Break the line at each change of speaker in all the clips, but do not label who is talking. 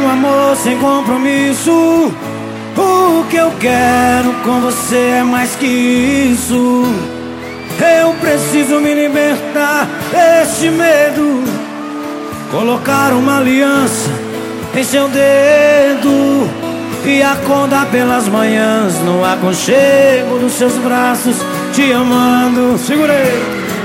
amor sem compromisso. O que eu quero com você é mais que isso. Eu preciso me libertar deste medo. Colocar uma aliança em seu dedo e acordar pelas manhãs no aconchego dos seus braços, te amando. Segurei.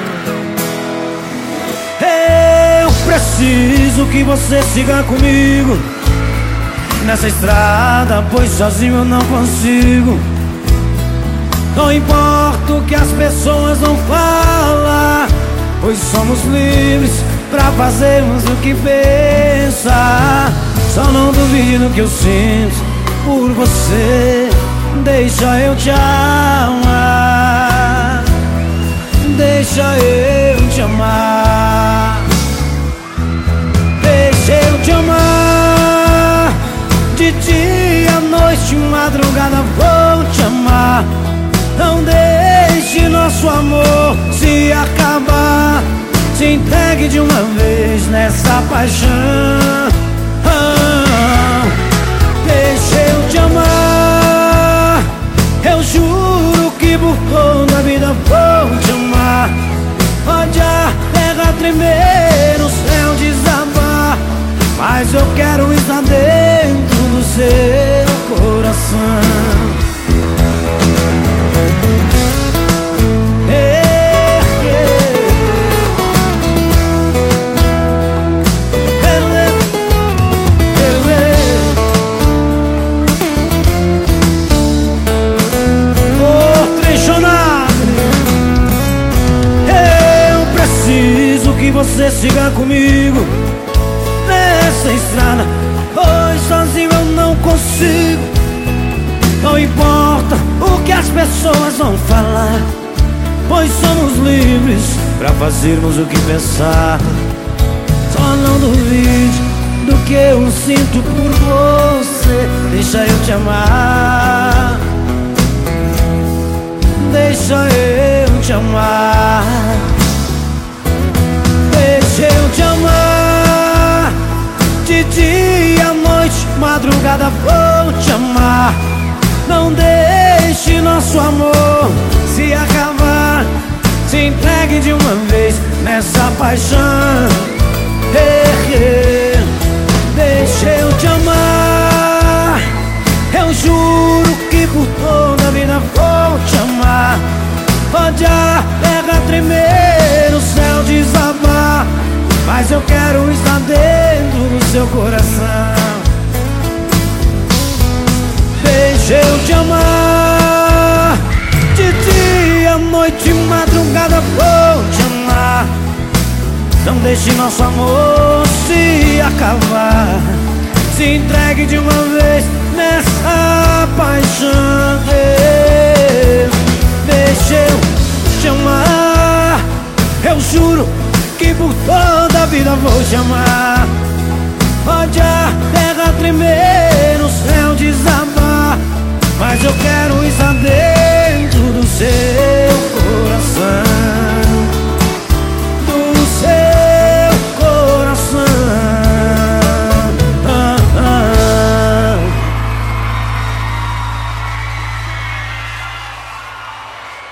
Eu preciso que você siga comigo nessa estrada, pois sozinho eu não consigo. Não importa o que as pessoas vão falar, pois somos livres pra fazermos o que pensar. Só não duvido que eu sinto por você. Deixa eu te amar, deixa eu te amar, deixa eu te amar. De dia, noite, madrugada vou te amar. Não deixe nosso amor se acabar. Se entregue de uma vez nessa paixão. Deixa eu te amar. Eu juro que por toda a vida vou te amar. Pode a terra tremer, o céu desabar, mas eu quero estar dentro do seu coração. Que você siga comigo nessa estrada, pois sozinho eu não consigo. Não importa o que as pessoas vão falar, pois somos livres pra fazermos o que pensar. Só não duvide do que eu sinto por você. Deixa eu te amar, deixa eu te amar, deixa eu te amar. De dia, noite, madrugada vou te amar. Não deixe nosso amor se acabar. Se entregue de uma vez nessa paixão. Deixa eu te amar. Eu juro que por toda a vida vou te amar. Pode a terra tremer, o céu desabar, mas eu quero estar dentro do seu coração. Deixa eu te amar. De dia, noite, madrugada vou te amar. Não deixe nosso amor se acabar. Se entregue de uma vez nessa paixão. Deixa eu te amar. Eu juro que por toda a vida vou te amar. Pode a terra tremer, o céu desabar, mas eu quero estar dentro do seu